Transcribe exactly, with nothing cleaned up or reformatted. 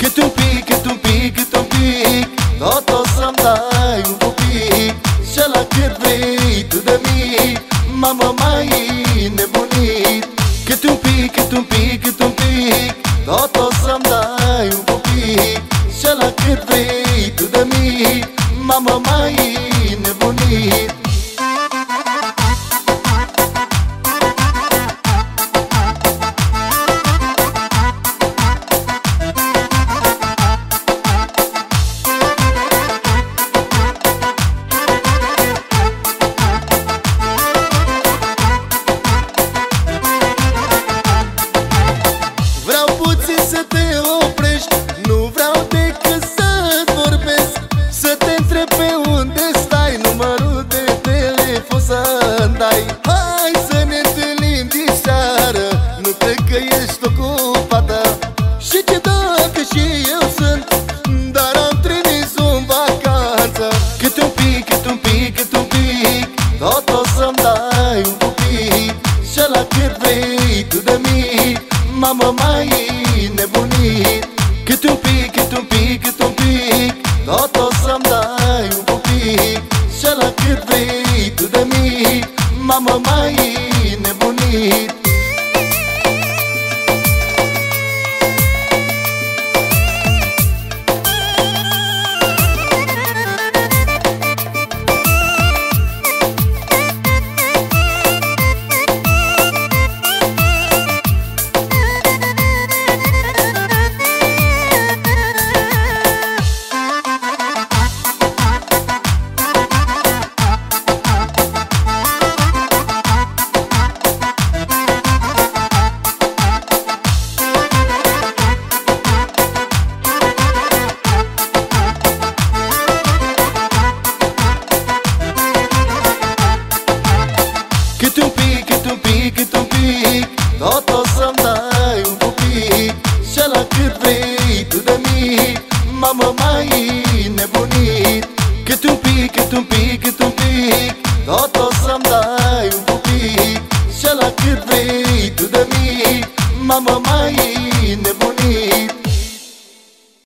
Cât un pic, cât un pic, cât un pic, tot o să-mi dai un pupic. Și la cât vrei tu de mic, mamă, mai nebunit. Cât un pic, cât un pic, cât un pic, tot o să-mi dai un pupic. Și la cât vrei tu de mic, mamă, mai nebunit. Să te oprești, nu vreau decât să-ți vorbesc, să te întreb pe unde stai, numărul de telefon să-mi dai. Hai să ne întâlnim diseară, nu cred că ești ocupată. Și ce dacă și eu